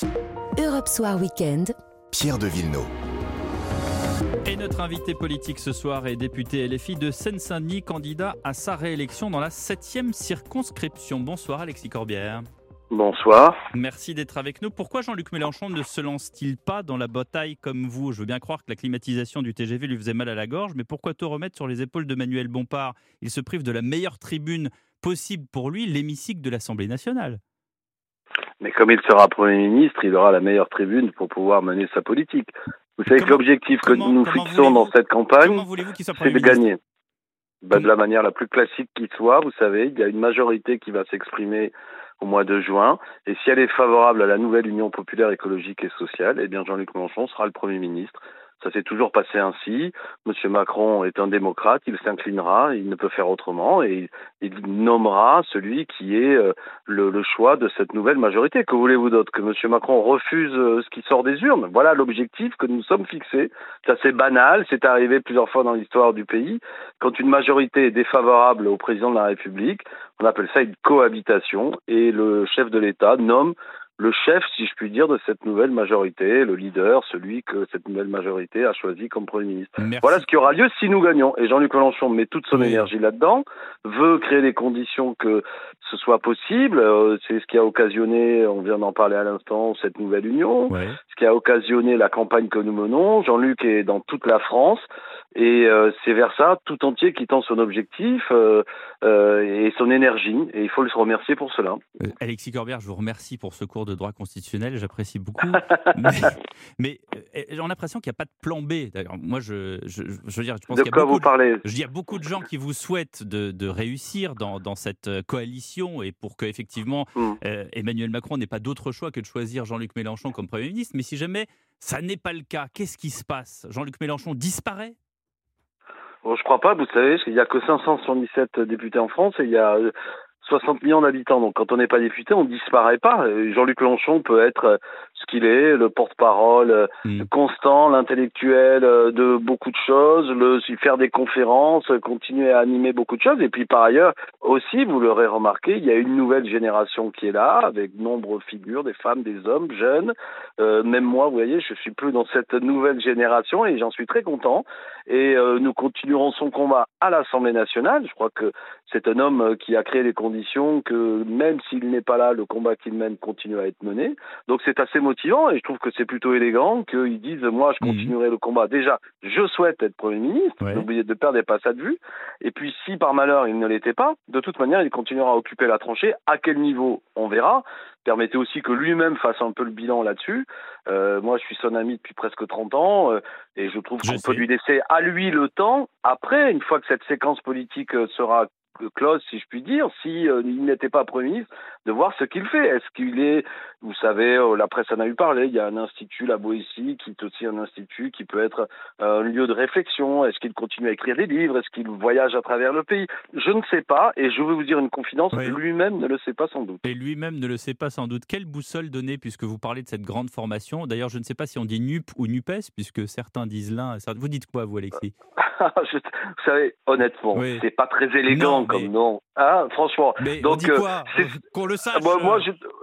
Europe Soir Weekend, Pierre de Villeneuve. Et notre invité politique ce soir est député LFI de Seine-Saint-Denis, candidat à sa réélection dans la 7e circonscription. Bonsoir Alexis Corbière. Bonsoir. Merci d'être avec nous. Pourquoi Jean-Luc Mélenchon ne se lance-t-il pas dans la bataille comme vous ? Je veux bien croire que la climatisation du TGV lui faisait mal à la gorge, mais pourquoi tout remettre sur les épaules de Manuel Bompard ? Il se prive de la meilleure tribune possible pour lui, l'hémicycle de l'Assemblée nationale. Mais comme il sera Premier ministre, il aura la meilleure tribune pour pouvoir mener sa politique. Vous savez que l'objectif que nous fixons dans cette campagne, c'est de gagner. De la manière la plus classique qui soit, vous savez, il y a une majorité qui va s'exprimer au mois de juin, et si elle est favorable à la nouvelle Union populaire écologique et sociale, eh bien Jean-Luc Mélenchon sera le Premier ministre. Ça s'est toujours passé ainsi. Monsieur Macron est un démocrate, il s'inclinera, il ne peut faire autrement, et il nommera celui qui est le choix de cette nouvelle majorité. Que voulez-vous d'autre ? Que Monsieur Macron refuse ce qui sort des urnes ? Voilà l'objectif que nous sommes fixés. C'est assez banal, c'est arrivé plusieurs fois dans l'histoire du pays. Quand une majorité est défavorable au président de la République, on appelle ça une cohabitation, et le chef de l'État nomme le chef, si je puis dire, de cette nouvelle majorité, le leader, celui que cette nouvelle majorité a choisi comme Premier ministre. Merci. Voilà ce qui aura lieu si nous gagnons. Et Jean-Luc Mélenchon met toute son énergie là-dedans, veut créer les conditions que ce soit possible. C'est ce qui a occasionné, on vient d'en parler à l'instant, cette nouvelle union, ce qui a occasionné la campagne que nous menons. Jean-Luc est dans toute la France. Et c'est vers ça, tout entier, qui tend son objectif et son énergie. Et il faut le remercier pour cela. Alexis Corbière, je vous remercie pour ce cours de droit constitutionnel. J'apprécie beaucoup. mais j'ai l'impression qu'il n'y a pas de plan B. D'ailleurs, moi, je veux dire, je pense qu'il y a beaucoup de gens qui vous souhaitent de réussir dans cette coalition et pour qu'effectivement Emmanuel Macron n'ait pas d'autre choix que de choisir Jean-Luc Mélenchon comme Premier ministre. Mais si jamais ça n'est pas le cas, qu'est-ce qui se passe ? Jean-Luc Mélenchon disparaît ? Bon, je crois pas, vous savez, il n'y a que 577 députés en France et il y a 60 millions d'habitants. Donc quand on n'est pas député, on ne disparaît pas. Jean-Luc Mélenchon peut être ce qu'il est, le porte-parole constant, l'intellectuel de beaucoup de choses, faire des conférences, continuer à animer beaucoup de choses. Et puis par ailleurs, aussi, vous l'aurez remarqué, il y a une nouvelle génération qui est là, avec de nombreuses figures, des femmes, des hommes, jeunes. Même moi, vous voyez, je suis plus dans cette nouvelle génération et j'en suis très content. Et nous continuerons son combat à l'Assemblée nationale. Je crois que c'est un homme qui a créé les conditions que, même s'il n'est pas là, le combat qu'il mène continue à être mené. Donc c'est assez motivant et je trouve que c'est plutôt élégant qu'ils disent « moi, je continuerai le combat ». Déjà, je souhaite être Premier ministre, n'oubliez de perdre pas ça de vue. Et puis si par malheur il ne l'était pas, de toute manière, il continuera à occuper la tranchée. À quel niveau, on verra. Permettez aussi que lui-même fasse un peu le bilan là-dessus. Moi, je suis son ami depuis presque 30 ans et je trouve qu'on peut lui laisser à lui le temps. Après, une fois que cette séquence politique sera close, si je puis dire, si il n'était pas Premier ministre, de voir ce qu'il fait. Est-ce qu'il est, vous savez, la presse en a eu parlé, il y a un institut, la Boétie, qui est aussi un institut qui peut être un lieu de réflexion. Est-ce qu'il continue à écrire des livres? Est-ce qu'il voyage à travers le pays? Je ne sais pas, et je veux vous dire une confidence, lui-même ne le sait pas sans doute. Et lui-même ne le sait pas sans doute. Quelle boussole donner, puisque vous parlez de cette grande formation? D'ailleurs, je ne sais pas si on dit NUP ou NUPES, puisque certains disent l'un. Vous dites quoi, vous, Alexis? Vous savez, honnêtement, c'est pas très élégant comme nom. Hein, franchement. Mais donc, on dit quoi qu'on le sache. Moi,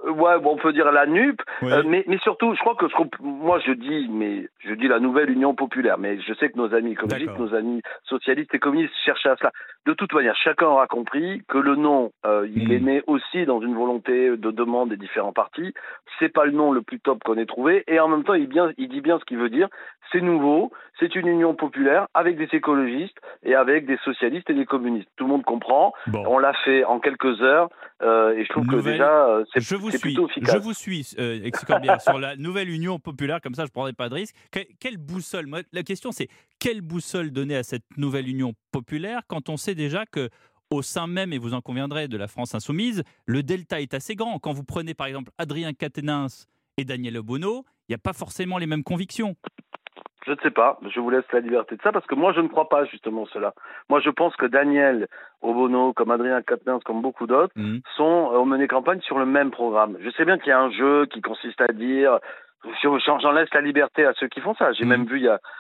on peut dire la NUP, mais surtout, je crois que moi je dis la nouvelle Union populaire, mais je sais que nos amis écologistes, nos amis socialistes et communistes cherchaient à cela. De toute manière, chacun aura compris que le nom, il est né aussi dans une volonté de demande des différents partis. C'est pas le nom le plus top qu'on ait trouvé, et en même temps, il dit bien ce qu'il veut dire. C'est nouveau, c'est une union populaire avec des écologistes et avec des socialistes et des communistes. Tout le monde comprend. On l'a fait en quelques heures et je trouve que déjà c'est plutôt efficace. Je vous suis, Alexis Corbière, sur la nouvelle union populaire, comme ça je ne prendrai pas de risque. Quelle boussole? Moi, la question c'est, quelle boussole donner à cette nouvelle union populaire quand on sait déjà que au sein même, et vous en conviendrez, de la France insoumise, le delta est assez grand. Quand vous prenez par exemple Adrien Quatennens et Daniel Obono, il n'y a pas forcément les mêmes convictions. Je ne sais pas, je vous laisse la liberté de ça, parce que moi je ne crois pas justement cela. Moi je pense que Daniel Obono, comme Adrien Quatennens, comme beaucoup d'autres, ont mené campagne sur le même programme. Je sais bien qu'il y a un jeu qui consiste à dire, j'en laisse la liberté à ceux qui font ça. J'ai même vu il y a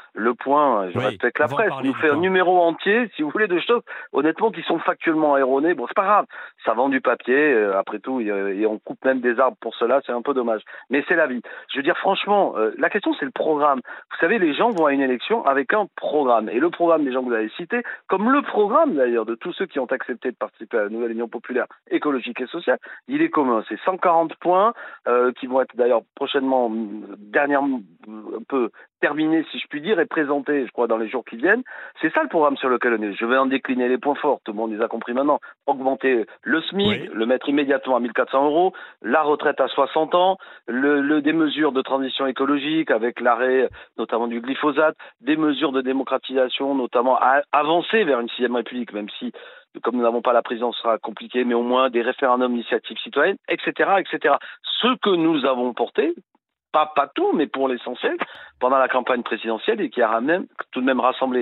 Le Point, je respecte la presse, nous fait un numéro entier, si vous voulez, de choses, honnêtement, qui sont factuellement erronées. Bon, c'est pas grave, ça vend du papier, après tout, et on coupe même des arbres pour cela, c'est un peu dommage. Mais c'est la vie. Je veux dire, franchement, la question, c'est le programme. Vous savez, les gens vont à une élection avec un programme. Et le programme des gens que vous avez cités, comme le programme d'ailleurs de tous ceux qui ont accepté de participer à la nouvelle Union populaire écologique et sociale, il est commun. C'est 140 points qui vont être d'ailleurs prochainement, dernièrement, un peu terminés, si je puis dire, et présentés, je crois, dans les jours qui viennent. C'est ça le programme sur lequel on est. Je vais en décliner les points forts, tout le monde les a compris maintenant. Augmenter le SMIC, le mettre immédiatement à 1 400 €, la retraite à 60 ans, des mesures de transition écologique avec l'arrêt notamment du glyphosate, des mesures de démocratisation, notamment avancer vers une 6e République, même si, comme nous n'avons pas la présidence, ce sera compliqué, mais au moins des référendums d'initiative citoyenne, etc., etc. Ce que nous avons porté, pas tout, mais pour l'essentiel, pendant la campagne présidentielle et qui a tout de même rassemblé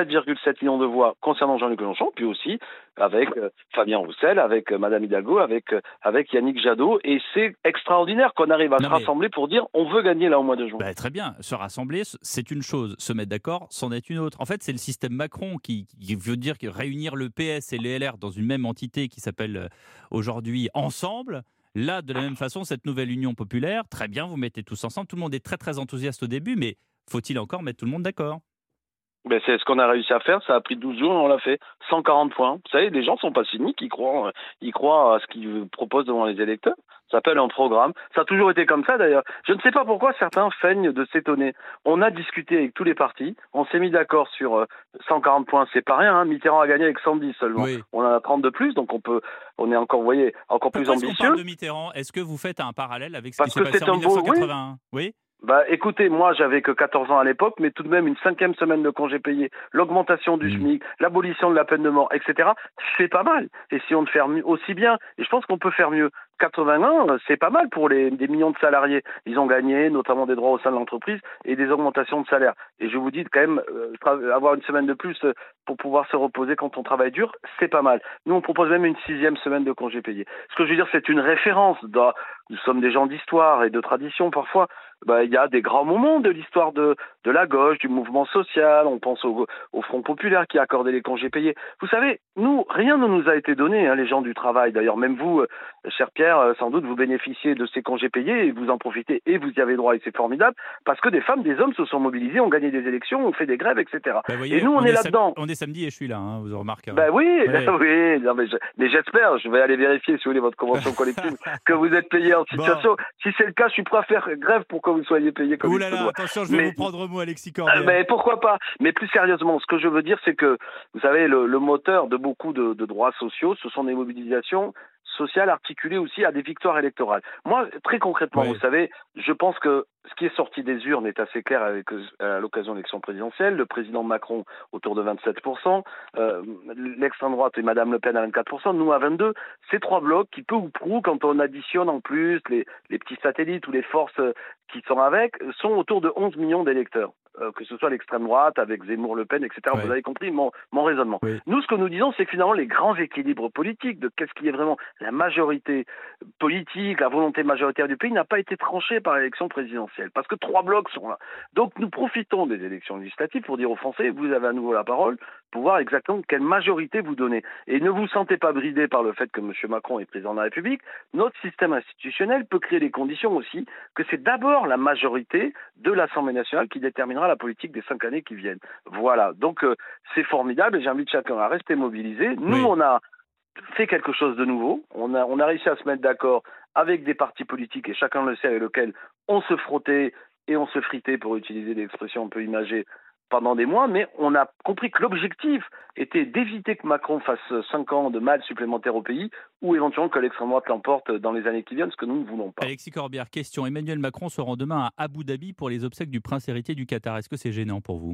7,7 millions de voix concernant Jean-Luc Mélenchon, puis aussi avec Fabien Roussel, avec Madame Hidalgo, avec Yannick Jadot. Et c'est extraordinaire qu'on arrive à se rassembler pour dire on veut gagner là au mois de juin. Très bien, se rassembler, c'est une chose, se mettre d'accord, c'en est une autre. En fait, c'est le système Macron qui veut dire que réunir le PS et les LR dans une même entité qui s'appelle aujourd'hui Ensemble. Là, de la même façon, cette nouvelle union populaire, très bien, vous mettez tous ensemble, tout le monde est très très enthousiaste au début, mais faut-il encore mettre tout le monde d'accord ? Ben c'est ce qu'on a réussi à faire, ça a pris 12 jours et on l'a fait. 140 points. Vous savez, les gens sont pas cyniques, ils croient à ce qu'ils proposent devant les électeurs. Ça s'appelle un programme. Ça a toujours été comme ça d'ailleurs. Je ne sais pas pourquoi certains feignent de s'étonner. On a discuté avec tous les partis, on s'est mis d'accord sur 140 points, c'est pas rien, hein. Mitterrand a gagné avec 110 seulement. Oui. On en a 30 de plus, donc on est encore, vous voyez, encore plus ambitieux. Pourquoi est-ce qu'on parle de Mitterrand ? Est-ce que vous faites un parallèle avec ce qui s'est passé en 1981 ? Oui. Bah, écoutez, moi, j'avais que 14 ans à l'époque, mais tout de même, une 5e semaine de congé payé, l'augmentation du SMIC, l'abolition de la peine de mort, etc., c'est pas mal. Essayons de faire aussi bien. Et je pense qu'on peut faire mieux. 81, c'est pas mal pour des millions de salariés. Ils ont gagné, notamment des droits au sein de l'entreprise et des augmentations de salaire. Et je vous dis quand même, avoir une semaine de plus pour pouvoir se reposer quand on travaille dur, c'est pas mal. Nous, on propose même une 6e semaine de congé payé. Ce que je veux dire, c'est une référence. Nous sommes des gens d'histoire et de tradition parfois. Il y a des grands moments de l'histoire de la gauche, du mouvement social. On pense au Front populaire qui a accordé les congés payés. Vous savez, nous, rien ne nous a été donné, hein, les gens du travail. D'ailleurs, même vous, cher Pierre, sans doute vous bénéficiez de ces congés payés et vous en profitez et vous y avez droit et c'est formidable parce que des femmes, des hommes se sont mobilisés, ont gagné des élections, ont fait des grèves, etc. Voyez, et nous, on est là-dedans. On est samedi et je suis là, hein, vous remarquez. Oui, oui. Non, mais j'espère, je vais aller vérifier si vous voulez votre convention collective que vous êtes payé en situation. Bon. Si c'est le cas, je suis prêt à faire grève pour que vous soyez payé comme il se doit. Attention, je vais vous prendre mot, Alexis Corbière. Mais pourquoi pas ? Mais plus sérieusement, ce que je veux dire, c'est que, vous savez, le moteur de beaucoup de droits sociaux, ce sont des mobilisations sociales articulées aussi à des victoires électorales. Moi, très concrètement, vous savez, je pense que ce qui est sorti des urnes est assez clair à l'occasion de l'élection présidentielle. Le président Macron autour de 27%, l'extrême droite et Madame Le Pen à 24%, nous à 22%. Ces trois blocs qui, peu ou prou, quand on additionne en plus les petits satellites ou les forces qui sont avec, sont autour de 11 millions d'électeurs. Que ce soit l'extrême droite, avec Zemmour, Le Pen, etc. Vous avez compris mon raisonnement. Nous, ce que nous disons, c'est que finalement, les grands équilibres politiques de qu'est-ce qui est vraiment la majorité politique, la volonté majoritaire du pays, n'a pas été tranchée par l'élection présidentielle. Parce que trois blocs sont là. Donc, nous profitons des élections législatives pour dire aux Français, vous avez à nouveau la parole, pour voir exactement quelle majorité vous donnez. Et ne vous sentez pas bridé par le fait que M. Macron est président de la République. Notre système institutionnel peut créer des conditions aussi que c'est d'abord la majorité de l'Assemblée nationale qui déterminera la politique des 5 années qui viennent. Voilà, donc c'est formidable et j'invite chacun à rester mobilisé. Nous, on a fait quelque chose de nouveau. On a réussi à se mettre d'accord avec des partis politiques, et chacun le sait, avec lesquels on se frottait et on se fritait, pour utiliser des expressions un peu imagées, pendant des mois, mais on a compris que l'objectif était d'éviter que Macron fasse 5 ans de mal supplémentaires au pays, ou éventuellement que l'extrême droite l'emporte dans les années qui viennent, ce que nous ne voulons pas. Alexis Corbière, question. Emmanuel Macron se rend demain à Abu Dhabi pour les obsèques du prince héritier du Qatar. Est-ce que c'est gênant pour vous ?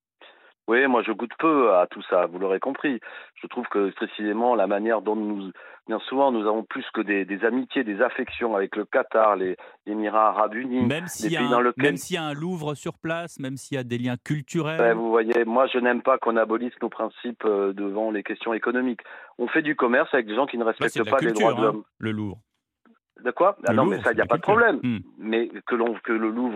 Oui, moi je goûte peu à tout ça, vous l'aurez compris. Je trouve que précisément la manière dont bien souvent nous avons plus que des amitiés, des affections avec le Qatar, les Émirats Arabes Unis, même s'il y a un Louvre sur place, même s'il y a des liens culturels. Vous voyez, moi je n'aime pas qu'on abolisse nos principes devant les questions économiques. On fait du commerce avec des gens qui ne respectent pas les droits de l'homme. Le Louvre. De quoi ? Non, mais ça, il n'y a pas de problème. Mmh. Mais que le Louvre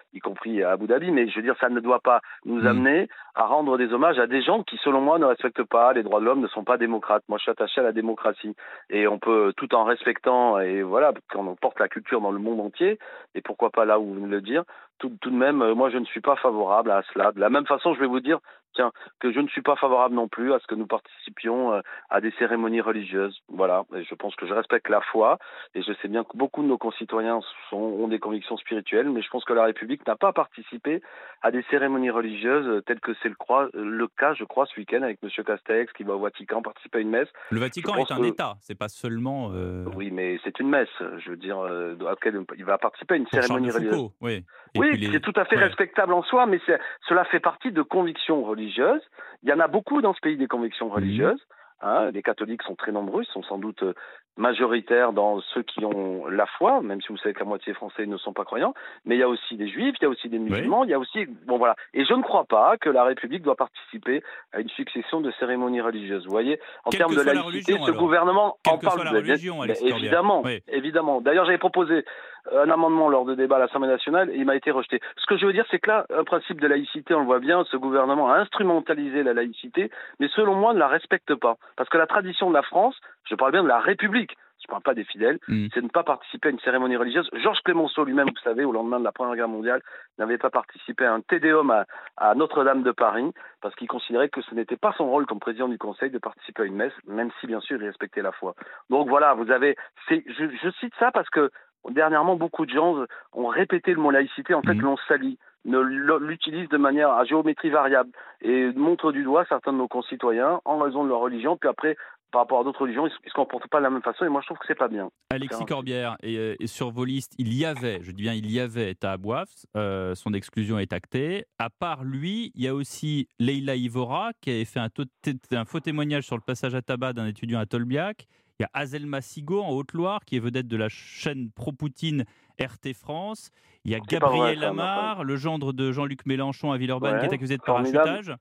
y compris à Abu Dhabi. Mais je veux dire, ça ne doit pas nous amener à rendre des hommages à des gens qui, selon moi, ne respectent pas les droits de l'homme, ne sont pas démocrates. Moi, je suis attaché à la démocratie. Et on peut, tout en respectant, et voilà, quand on porte la culture dans le monde entier, et pourquoi pas là où vous venez de le dire, tout de même, moi, je ne suis pas favorable à cela. De la même façon, je vais vous dire, tiens, que je ne suis pas favorable non plus à ce que nous participions à des cérémonies religieuses. Voilà, et je pense que je respecte la foi, et je sais bien que beaucoup de nos concitoyens ont des convictions spirituelles, mais je pense que la République n'a pas participé à des cérémonies religieuses telles que c'est le cas, je crois, ce week-end avec M. Castex qui va au Vatican participer à une messe. Le Vatican est un État, c'est pas seulement... Oui, mais c'est une messe, je veux dire, à laquelle il va participer à une pour cérémonie Charles de religieuse. Foucault, oui. Oui, c'est tout à fait respectable en soi, mais cela fait partie de convictions religieuses. Il y en a beaucoup dans ce pays des convictions religieuses. Les catholiques sont très nombreux, ils sont sans doute majoritaires dans ceux qui ont la foi, même si vous savez que la moitié français ne sont pas croyants. Mais il y a aussi des juifs, il y a aussi des musulmans, il y a aussi... Bon voilà. Et je ne crois pas que la République doit participer à une succession de cérémonies religieuses. Vous voyez, en termes de laïcité, ce gouvernement en parle... Évidemment, évidemment. D'ailleurs, j'avais proposé un amendement lors de débat à l'Assemblée nationale et il m'a été rejeté. Ce que je veux dire, c'est que là, un principe de laïcité, on le voit bien, ce gouvernement a instrumentalisé la laïcité, mais selon moi, ne la respecte pas. Parce que la tradition de la France, je parle bien de la République, je ne parle pas des fidèles, c'est de ne pas participer à une cérémonie religieuse. Georges Clemenceau lui-même, vous savez, au lendemain de la Première Guerre mondiale, n'avait pas participé à un Tédéum à Notre-Dame de Paris, parce qu'il considérait que ce n'était pas son rôle comme président du Conseil de participer à une messe, même si, bien sûr, il respectait la foi. Donc voilà, vous avez... Je cite ça parce que dernièrement, beaucoup de gens ont répété le mot laïcité, en fait, l'ont sali, l'utilisent de manière à géométrie variable et montrent du doigt certains de nos concitoyens en raison de leur religion, puis après, par rapport à d'autres religions, ils ne se comportent pas de la même façon, et moi je trouve que c'est pas bien. Alexis Corbière, et sur vos listes, il y avait, je dis bien il y avait Taha Bouafs, son exclusion est actée. À part lui, il y a aussi Leïla Ivora qui avait fait un faux témoignage sur le passage à tabac d'un étudiant à Tolbiac. Il y a Azelma Sigo en Haute-Loire qui est vedette de la chaîne pro-Poutine RT France. Il y a Gabriel Amar, le gendre de Jean-Luc Mélenchon à Villeurbanne qui est accusé de parachutage.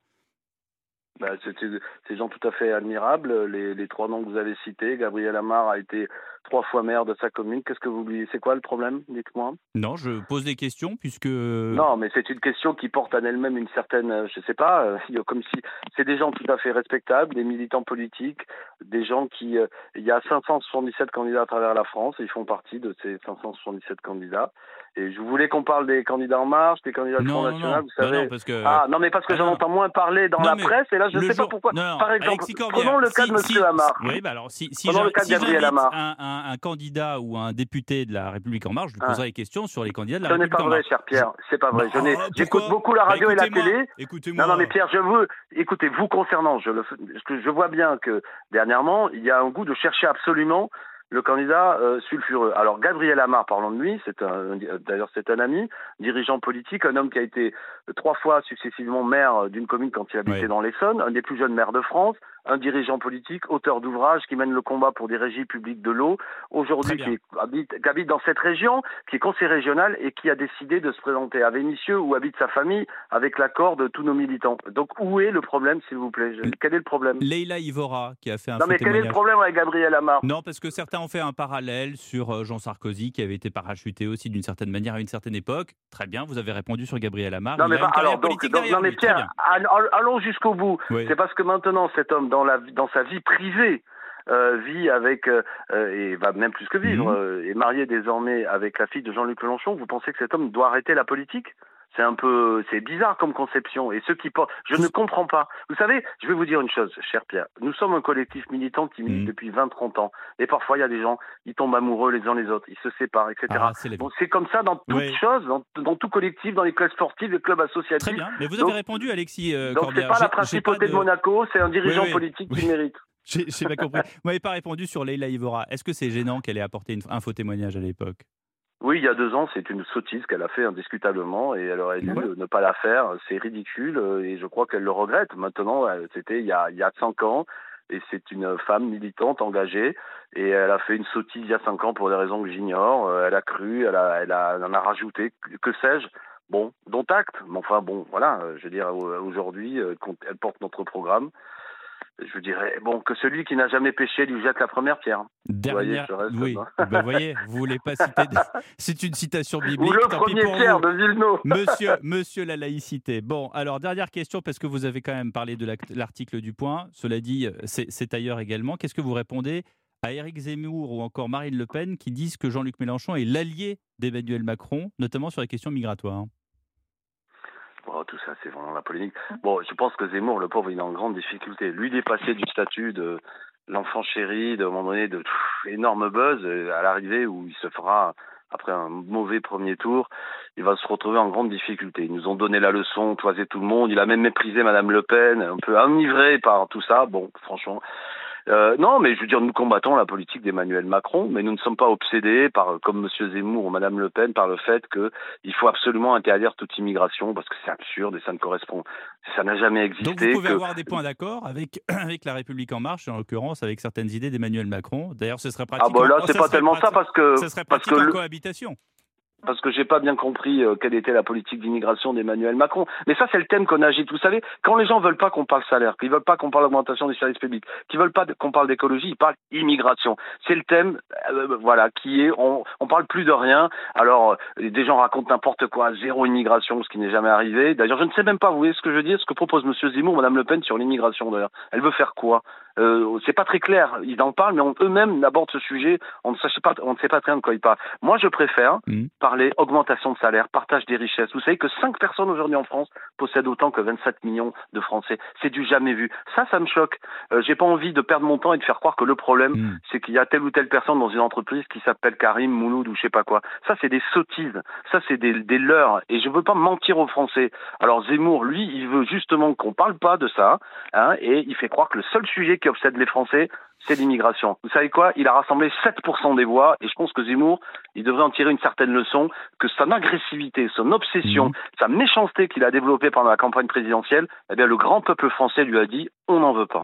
C'est des gens tout à fait admirables. Les trois noms que vous avez cités, Gabriel Amar a été 3 fois maire de sa commune. Qu'est-ce que vous oubliez? C'est quoi le problème? Dites-moi. Non, je pose des questions puisque... Non, mais c'est une question qui porte en elle-même une certaine, je sais pas, comme si c'est des gens tout à fait respectables, des militants politiques, des gens qui... il y a 577 candidats à travers la France et ils font partie de ces 577 candidats. Et je voulais qu'on parle des candidats En Marche, des candidats du Front National, vous savez. Non, parce que... Ah, non, mais parce que j'en entends moins parler dans la presse, et là, je ne sais pas pourquoi. Par exemple, prenons le cas de M. Amar. Oui, bah alors, si Gabriel Amar. Un candidat ou un député de la République En Marche, je lui poserai des questions sur les candidats de la République En Marche. Ce n'est pas vrai, cher Pierre, c'est pas vrai. J'écoute beaucoup la radio et la télé. Écoutez-moi. Non, mais Pierre, écoutez, vous concernant, je vois bien que dernièrement, il y a un goût de chercher absolument le candidat sulfureux. Alors Gabriel Amar, parlons de lui, d'ailleurs c'est un ami, dirigeant politique, un homme qui a été 3 fois successivement maire d'une commune quand il habitait dans l'Essonne, un des plus jeunes maires de France, un dirigeant politique, auteur d'ouvrages qui mène le combat pour des régies publiques de l'eau, aujourd'hui qui habite dans cette région, qui est conseiller régional et qui a décidé de se présenter à Vénissieux où habite sa famille avec l'accord de tous nos militants. Donc où est le problème, s'il vous plaît? Quel est le problème? Leïla Ivora qui a fait un faux témoignage. Quel est le problème avec Gabriel Amar? Non, parce que certains ont fait un parallèle sur Jean Sarkozy qui avait été parachuté aussi d'une certaine manière à une certaine époque. Très bien, vous avez répondu sur Gabriel Amar. Non, mais Pierre, allons jusqu'au bout. Oui. C'est parce que maintenant cet homme dans sa vie privée vit avec et va même plus que vivre est marié désormais avec la fille de Jean-Luc Mélenchon. Vous pensez que cet homme doit arrêter la politique? C'est bizarre comme conception. Et ceux qui portent, je ne comprends pas. Vous savez, je vais vous dire une chose, cher Pierre. Nous sommes un collectif militant qui milite depuis 20-30 ans. Et parfois, il y a des gens, ils tombent amoureux les uns les autres, ils se séparent, etc. Bon, c'est comme ça dans toute chose, dans tout collectif, dans les clubs sportifs, les clubs associatifs. Très bien. Mais vous avez répondu, Alexis Corbière. Donc, c'est pas la principauté de Monaco, c'est un dirigeant politique qui mérite. J'ai pas compris. Vous m'avez pas répondu sur Leïla Ivora. Est-ce que c'est gênant qu'elle ait apporté un faux témoignage à l'époque? Oui, il y a 2 ans, c'est une sottise qu'elle a fait indiscutablement et elle aurait dû ne pas la faire. C'est ridicule et je crois qu'elle le regrette. Maintenant, c'était il y a 5 ans et c'est une femme militante engagée et elle a fait une sottise il y a 5 ans pour des raisons que j'ignore. Elle a cru, elle en a rajouté, que sais-je. Bon, dont acte. Mais enfin bon, voilà, je veux dire, aujourd'hui, elle porte notre programme. je dirais que celui qui n'a jamais péché lui jette la première pierre. Dernière, Vous voyez, oui, vous voyez, vous voulez pas citer, c'est une citation biblique. Ou le tant pis premier pour Pierre vous. de Villeneuve. Monsieur la laïcité. Bon, alors dernière question, parce que vous avez quand même parlé de l'article du Point. Cela dit, c'est ailleurs également. Qu'est-ce que vous répondez à Éric Zemmour ou encore Marine Le Pen qui disent que Jean-Luc Mélenchon est l'allié d'Emmanuel Macron, notamment sur les questions migratoires? Tout ça, c'est vraiment la polémique. Je pense que Zemmour, le pauvre, il est en grande difficulté. Lui, il est passé du statut de l'enfant chéri, de un moment donné, de énorme buzz, à l'arrivée où il se fera, après un mauvais premier tour, il va se retrouver en grande difficulté. Ils nous ont donné la leçon, toisé tout le monde. Il a même méprisé Madame Le Pen, un peu enivré par tout ça. Franchement... non, mais je veux dire, nous combattons la politique d'Emmanuel Macron, mais nous ne sommes pas obsédés par, comme M. Zemmour ou Mme Le Pen, par le fait qu'il faut absolument interdire toute immigration, parce que c'est absurde et ça ne correspond, ça n'a jamais existé. Donc vous pouvez avoir des points d'accord avec La République En Marche, en l'occurrence avec certaines idées d'Emmanuel Macron. D'ailleurs, ce serait pratique. Là, c'est pas tellement ça, parce que... Ça serait pratique en cohabitation. Parce que j'ai pas bien compris quelle était la politique d'immigration d'Emmanuel Macron. Mais ça, c'est le thème qu'on agite. Vous savez, quand les gens veulent pas qu'on parle salaire, qu'ils veulent pas qu'on parle augmentation des services publics, qu'ils veulent pas qu'on parle d'écologie, ils parlent immigration. C'est le thème, qui est, on parle plus de rien. Alors, des gens racontent n'importe quoi, zéro immigration, ce qui n'est jamais arrivé. D'ailleurs, je ne sais même pas, vous voyez ce que je veux dire, ce que propose M. Zemmour, Mme Le Pen sur l'immigration, d'ailleurs. Elle veut faire quoi? C'est pas très clair. Ils en parlent, mais eux-mêmes n'abordent ce sujet. On ne sait pas très bien de quoi ils parlent. Moi, je préfère parler augmentation de salaire, partage des richesses. Vous savez que 5 personnes aujourd'hui en France possèdent autant que 27 millions de Français. C'est du jamais vu. Ça me choque. J'ai pas envie de perdre mon temps et de faire croire que le problème, c'est qu'il y a telle ou telle personne dans une entreprise qui s'appelle Karim, Mouloud ou je sais pas quoi. Ça, c'est des sottises. Ça, c'est des leurres. Et je veux pas mentir aux Français. Alors Zemmour, lui, il veut justement qu'on parle pas de ça, et il fait croire que le seul sujet qui obsède les Français, c'est l'immigration. Vous savez quoi? Il a rassemblé 7% des voix, et je pense que Zemmour, il devrait en tirer une certaine leçon, que son agressivité, son obsession, sa méchanceté qu'il a développée pendant la campagne présidentielle, le grand peuple français lui a dit, on n'en veut pas.